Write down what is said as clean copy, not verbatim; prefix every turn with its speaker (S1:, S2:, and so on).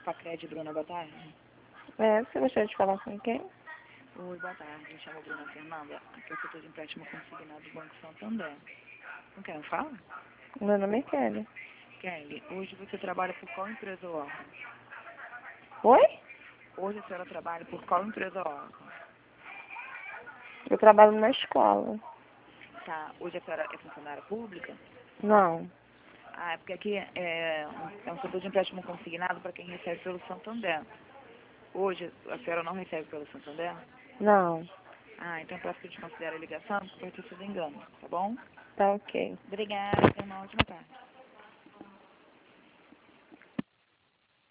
S1: Pacred, Bruna, boa tarde.
S2: Você gostaria de falar com quem?
S1: Oi, boa tarde. Me chamo Bruna Fernanda. Aqui é o setor de empréstimo consignado do Banco Santander. Não quer, fala?
S2: Meu nome é Kelly.
S1: Kelly, hoje você trabalha por qual empresa ou órgão?
S2: Oi?
S1: Hoje a senhora trabalha por qual empresa ou órgão?
S2: Eu trabalho na escola.
S1: Tá. Hoje a senhora é funcionária pública?
S2: Não.
S1: Ah, é porque aqui é um setor de empréstimo consignado para quem recebe pelo Santander. Hoje a senhora não recebe pelo Santander?
S2: Não.
S1: Ah, então eu peço que desconsidere a ligação, porque pode ter sido engano, tá bom?
S2: Tá ok.
S1: Obrigada, tenha uma ótima tarde.